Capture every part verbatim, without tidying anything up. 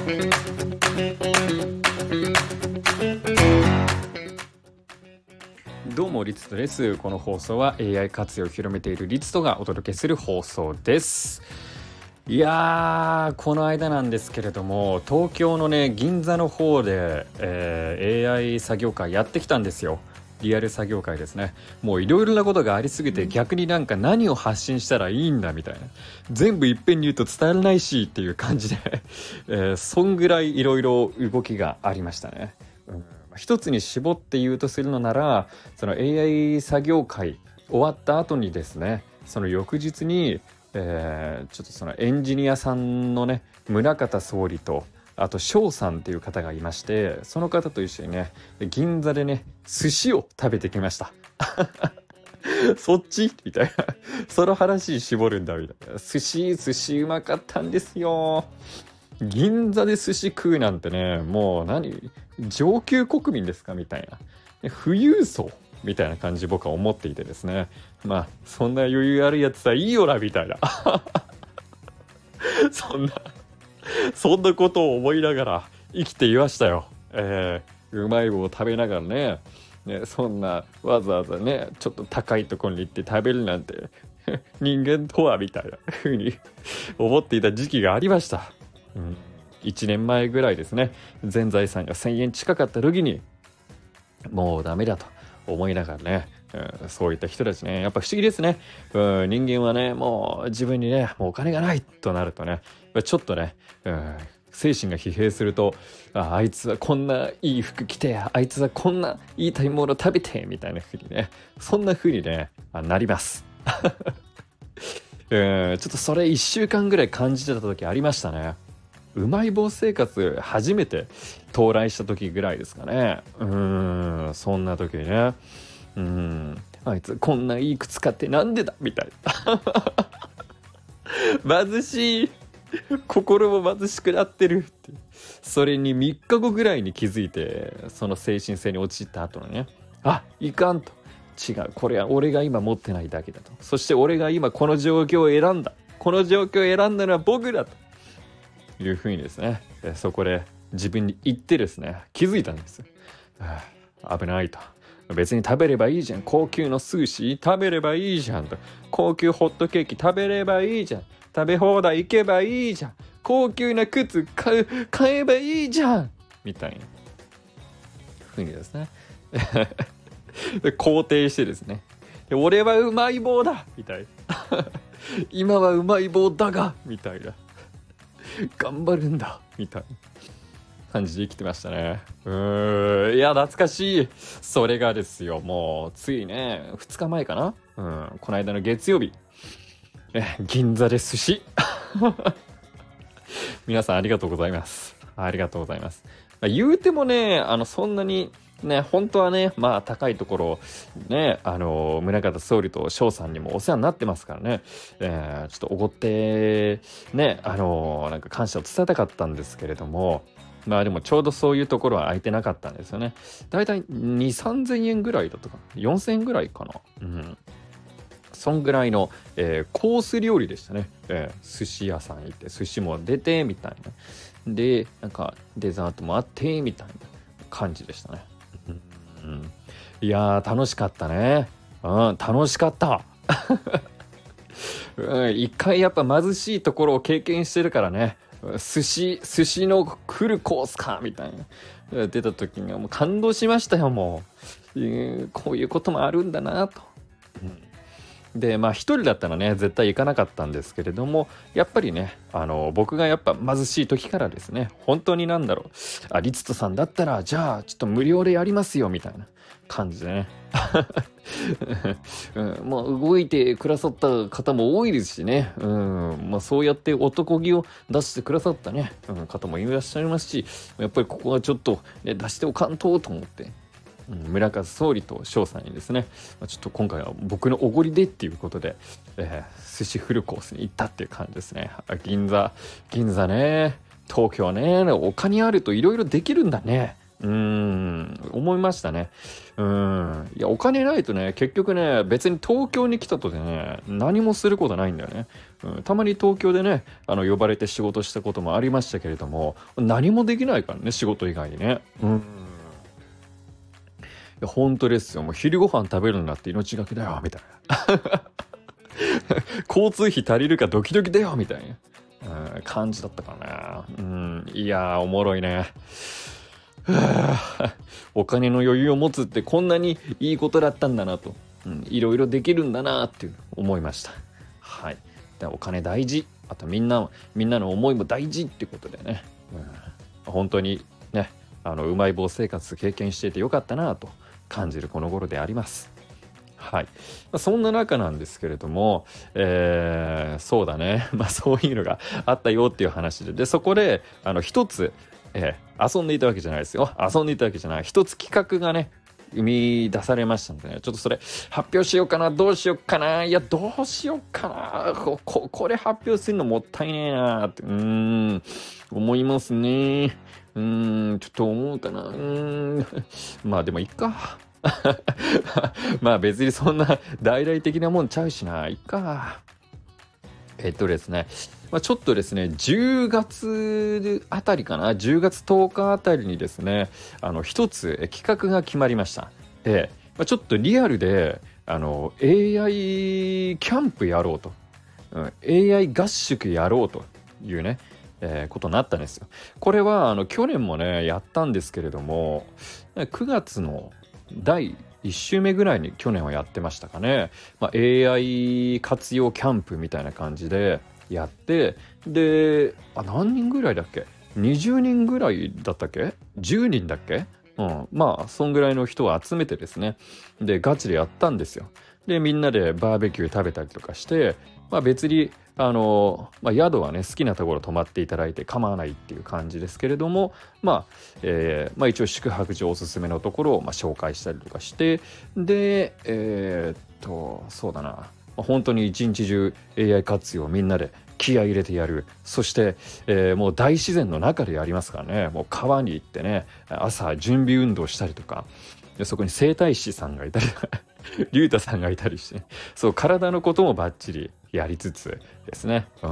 どうもリツトです。この放送は エーアイ 活用を広めているリツトがお届けする放送です。いやーこの間なんですけれども、東京のね銀座の方で、えー、エーアイ 作業会やってきたんですよ。リアル作業会ですね。もういろいろなことがありすぎて、逆になんか何を発信したらいいんだみたいな、全部いっぺんに言うと伝わらないしっていう感じで、えー、そんぐらいいろいろ動きがありましたね。うん一つに絞って言うとするのなら、その エーアイ 作業会終わった後にですね、その翌日に、えー、ちょっとそのエンジニアさんのね宗像総理と、あと翔さんっていう方がいまして、その方と一緒にね銀座でね寿司を食べてきましたそっちみたいな、その話絞るんだみたいな。寿司寿司うまかったんですよ。銀座で寿司食うなんてね、もう何上級国民ですかみたいな、富裕層みたいな感じ僕は思っていてですね、まあそんな余裕あるやつはいいよなみたいなそんなそんなことを思いながら生きていましたよ。えー、うまい棒を食べながらねね、そんなわざわざねちょっと高いところに行って食べるなんて人間とはみたいな風に思っていた時期がありました。うん、いちねんまえぐらいですね。全財産がせんえん近かった時にもうダメだと思いながらね、うん、そういった人たちね、やっぱ不思議ですね。うん、人間はねもう自分にねもうお金がないとなるとね、ちょっとね、うん、精神が疲弊すると、 あ, あいつはこんないい服着て、あいつはこんないい食べ物食べてみたいな風にね、そんな風にねなりますうん、ちょっとそれいっしゅうかんぐらい感じてた時ありましたね。うまい棒生活初めて到来した時ぐらいですかね。うーん、そんな時にね、うーん、あいつこんないい靴買ってなんでだみたいな貧しい、心も貧しくなってるって。それにみっかごぐらいに気づいて、その精神性に陥った後のね、あ、いかんと、違う、これは俺が今持ってないだけだと、そして俺が今この状況を選んだ、この状況を選んだのは僕だというふうにですね、そこで自分に言ってですね気づいたんです。はあ、危ないと、別に食べればいいじゃん、高級の寿司食べればいいじゃんと、高級ホットケーキ食べればいいじゃん、食べ放題行けばいいじゃん、高級な靴買う買えばいいじゃんみたいなふうにですね肯定してですね、俺はうまい棒だみたいな今はうまい棒だがみたいな、頑張るんだみたいな感じで生きてましたね。うーん、いや懐かしい。それがですよ、もうついねふつかまえかな、うん、この間の月曜日、え銀座で寿司皆さんありがとうございます。ありがとうございます。言うてもね、あのそんなにね、本当はね、まあ高いところね、あの宗像総理と翔さんにもお世話になってますからね、えー、ちょっとおごってね、あのなんか感謝を伝えたかったんですけれども、まあでもちょうどそういうところは空いてなかったんですよね。だいたいに、さんぜんえんぐらいだったかな、よんせんえんぐらいかな、うん。そんぐらいの、えー、コース料理でしたね。えー、寿司屋さん行って寿司も出てみたいな、でなんかデザートもあってみたいな感じでしたね。うん、いやー楽しかったね。うん、楽しかったうん、一回やっぱ貧しいところを経験してるからね、寿司寿司の来るコースかみたいな出た時にはもう感動しましたよ。もう、えー、こういうこともあるんだなと、うん、でまあ一人だったらね絶対行かなかったんですけれども、やっぱりねあの僕がやっぱ貧しい時からですね、本当になんだろう、あリツトさんだったらじゃあちょっと無料でやりますよみたいな感じでねうん、まあ動いてくださった方も多いですしね、うんまあ、そうやって男気を出してくださったね、うん、方もいらっしゃいますし、やっぱりここはちょっと、ね、出しておかんとと思って、うん、村和総理と翔さんにですね、ちょっと今回は僕のおごりでっていうことで、えー、寿司フルコースに行ったっていう感じですね。銀座銀座ね、東京ね、お金あるといろいろできるんだね。 うーん思いましたね。うーんいやお金ないとね結局ね別に東京に来たとでね何もすることないんだよね。うん、たまに東京でねあの呼ばれて仕事したこともありましたけれども何もできないからね仕事以外にね。うんいや本当ですよ。もう昼ご飯食べるんだって命がけだよみたいな交通費足りるかドキドキだよみたいな、うん、感じだったかな。うんいやーおもろいね。お金の余裕を持つってこんなにいいことだったんだなと、うん、いろいろできるんだなっていう思いました。はい。でお金大事、あとみんなみんなの思いも大事ってことでね、うん、本当にねあのうまい棒生活経験していてよかったなと感じるこの頃であります。はい、まあ、そんな中なんですけれども、えー、そうだね、まあ、そういうのがあったよっていう話で、でそこであの一つ、えー、遊んでいたわけじゃないですよ。遊んでいたわけじゃない。一つ企画がね生み出されましたので、ね、ちょっとそれ発表しようかな、どうしようかな、いやどうしようかな、こここれ発表するのもったいねえなってうーん思いますね。うーんちょっと思うかな。うーんまあでもいっかまあ別にそんな大々的なもんちゃうしな、いっか。えっとですね、まあ、ちょっとですねじゅうがつあたりかな、じゅうがつとおかあたりにですねあの一つ企画が決まりました。で、まあ、ちょっとリアルであの エーアイ キャンプやろうと、うん、エーアイ 合宿やろうというね、えーことになったんですよ。これはあの去年もねやったんですけれどもくがつのだいいっ週目ぐらいに去年はやってましたかね、まあ、エーアイ 活用キャンプみたいな感じでやって、であ何人ぐらいだっけ、にじゅうにんぐらいだったっけ、じゅうにんだっけ、うん、まあそんぐらいの人を集めてですね、でガチでやったんですよ。でみんなでバーベキュー食べたりとかして、まあ、別にあの、まあ、宿はね好きなところ泊まっていただいて構わないっていう感じですけれども、まあえーまあ、一応宿泊所おすすめのところをまあ紹介したりとかして、でえー、っとそうだな、まあ、本当に一日中 エーアイ 活用みんなで気合い入れてやる。そして、えー、もう大自然の中でやりますからね、もう川に行ってね朝準備運動したりとか、でそこに整体師さんがいたり龍太さんがいたりして、そう体のこともバッチリやりつつですね、うん、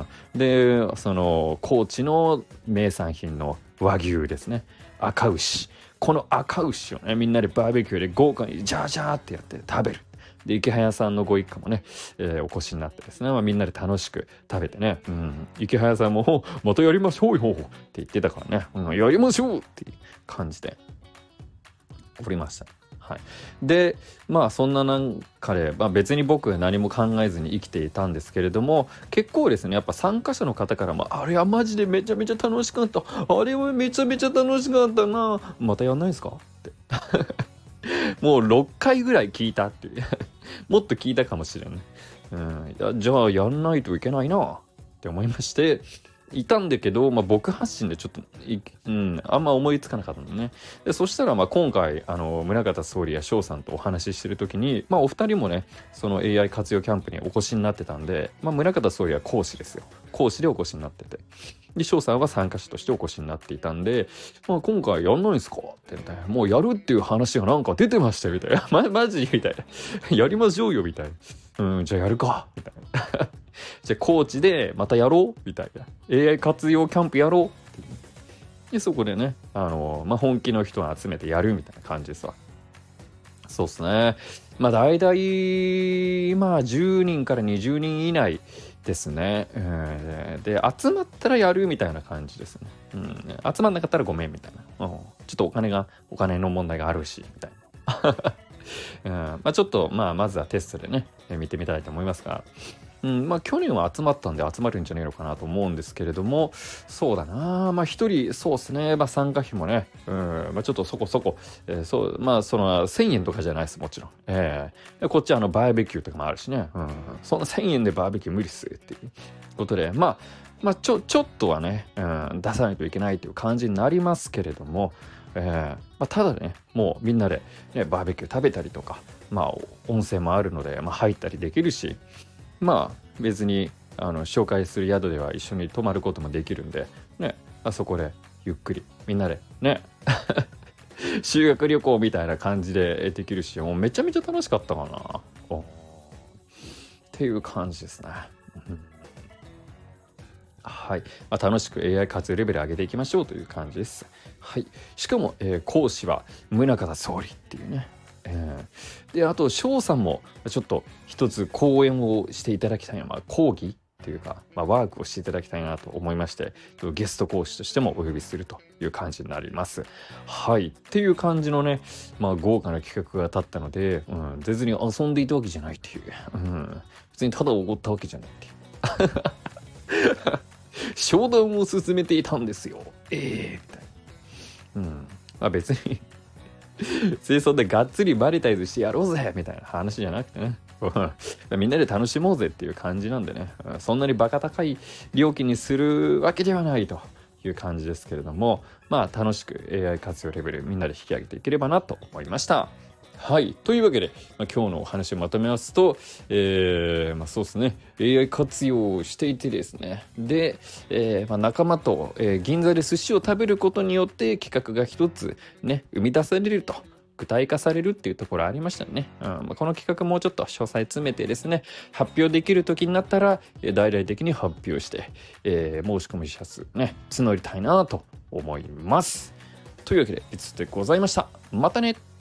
でその高知の名産品の和牛ですね、赤牛、この赤牛をねみんなでバーベキューで豪華にジャージャーってやって食べる。で池早さんのご一家もね、えーお越しになってですね、まあ、みんなで楽しく食べてね、うん、池早さんもまたやりましょうよって言ってたからね、うん、やりましょうっていう感じでおりました。はい、でまあそんななんかで、まあ、別に僕は何も考えずに生きていたんですけれども、結構ですねやっぱ参加者の方からもあれはマジでめちゃめちゃ楽しかった、あれはめちゃめちゃ楽しかったな、またやんないですかってもうろっかいぐらい聞いたっていうもっと聞いたかもしれない、うん、いやじゃあやんないといけないなって思いましていたんだけど、まあ、僕発信でちょっとうん、あんま思いつかなかったのね。でそしたらまあ今回あの宗像総理や翔さんとお話ししてる時に、まあ、お二人もねその エーアイ 活用キャンプにお越しになってたんで、まあ、宗像総理は講師ですよ、講師でお越しになってて、で翔さんは参加者としてお越しになっていたんで、まあ、今回やんないんすかってみたいな、もうやるっていう話がなんか出てましたよみたいなま、マジみたいなやりましょうよみたいな、うんじゃあやるかみたいなじゃあ高知でまたやろうみたいな、 エーアイ 活用キャンプやろうっていうでそこでねあの、まあ、本気の人を集めてやるみたいな感じですわ。そうっすね、まあ大体まあじゅうにんからにじゅうにん以内ですね、えー、で集まったらやるみたいな感じですね、うん、集まんなかったらごめんみたいな、うん、ちょっとお金がお金の問題があるしみたいなうんまあ、ちょっとまあまずはテストでね見てみたいと思いますが、うんまあ、去年は集まったんで集まるんじゃねえのかなと思うんですけれども、そうだなまあ一人そうですね、まあ、参加費もね、うんまあ、ちょっとそこそこ、えー、そうまあそのせんえんとかじゃないですもちろん、えー、こっちあのバーベキューとかもあるしね、うん、そんなせんえんでバーベキュー無理っすっていうことでまあまあちょちょっとはね、うん、出さないといけないという感じになりますけれども、えーまあ、ただねもうみんなで、ね、バーベキュー食べたりとか、まあ温泉もあるので、まあ、入ったりできるし、まあ別にあの紹介する宿では一緒に泊まることもできるんで、ね、あそこでゆっくりみんなでね修学旅行みたいな感じでできるし、もうめちゃめちゃ楽しかったかなおっていう感じですね。はい、まあ、楽しく エーアイ 活用レベル上げていきましょうという感じです。はい、しかも、えー講師は宗像総理っていうね、えーであと翔さんもちょっと一つ講演をしていただきたいな、まあ、講義っていうか、まあ、ワークをしていただきたいなと思いまして、ゲスト講師としてもお呼びするという感じになります。はいっていう感じのね、まあ、豪華な企画が立ったので、うん、全然遊んでいたわけじゃないっていう、うん、別にただおごったわけじゃないっていう商談を進めていたんですよ。ええー、みたいな。うん。まあ別に清掃でがっつりマネタイズしてやろうぜみたいな話じゃなくてね。みんなで楽しもうぜっていう感じなんでね。そんなにバカ高い料金にするわけではないという感じですけれども、まあ楽しく エーアイ 活用レベルみんなで引き上げていければなと思いました。はい。というわけで、まあ、今日のお話をまとめますと、えー、まあそうですね、エーアイ 活用していてですね、で、えーまあ、仲間と、えー、銀座で寿司を食べることによって企画が一つね、生み出されると。具体化されるっていうところありましたね。うんまあ、この企画もうちょっと詳細詰めてですね、発表できる時になったら、えー、大々的に発表して、えー、申し込み者数ね、募りたいなと思います。というわけで、いつでございました。またね。